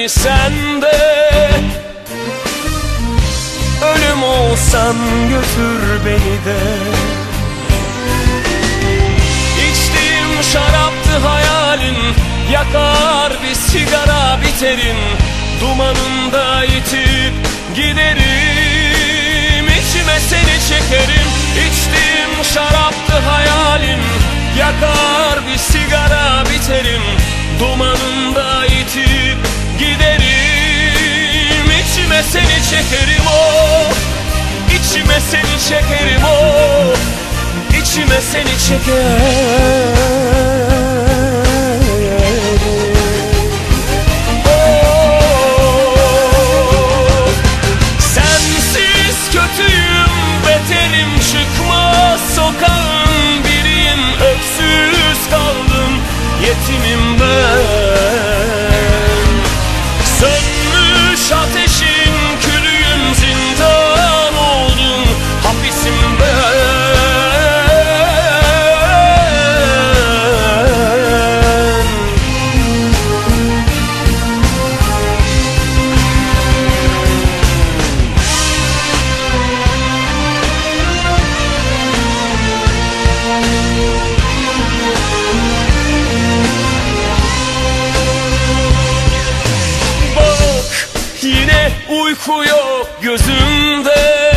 beni sende. Ölüm olsan götür beni de. İçtiğim şaraptı hayalin, yakar bir sigara biterim, dumanında yitip giderim. İçime seni çekerim. İçtiğim şaraptı hayalin, yakar bir sigara biterim, dumanında yitip giderim. İçime seni çekerim oh, içime seni çekerim oh, içime seni çekerim. Sokağın biriyim, öksüz kaldım, yetimim ben. Sönmüş ateşin külüyüm, zindan oldum, hapisim ben. Yine uyku yok gözümde,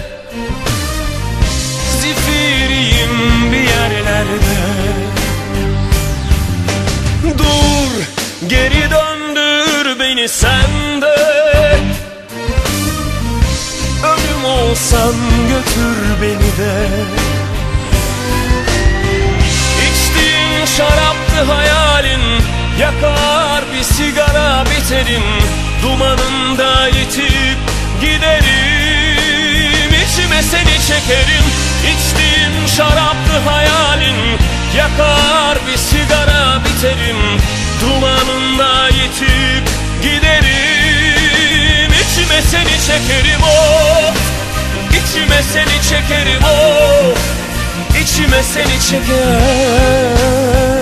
zifiriyim bir yerlerde. Dur, geri döndür beni sende. Ölüm olsan götür beni de. İçtiğin şaraptı hayalin, yakar bir sigara biterim, dumanında yitip giderim. İçime seni çekerim. İçtiğim şaraptı hayalin, yakar bir sigara biterim, dumanında yitip giderim. İçime seni çekerim oh, içime seni çekerim oh, içime seni çekerim.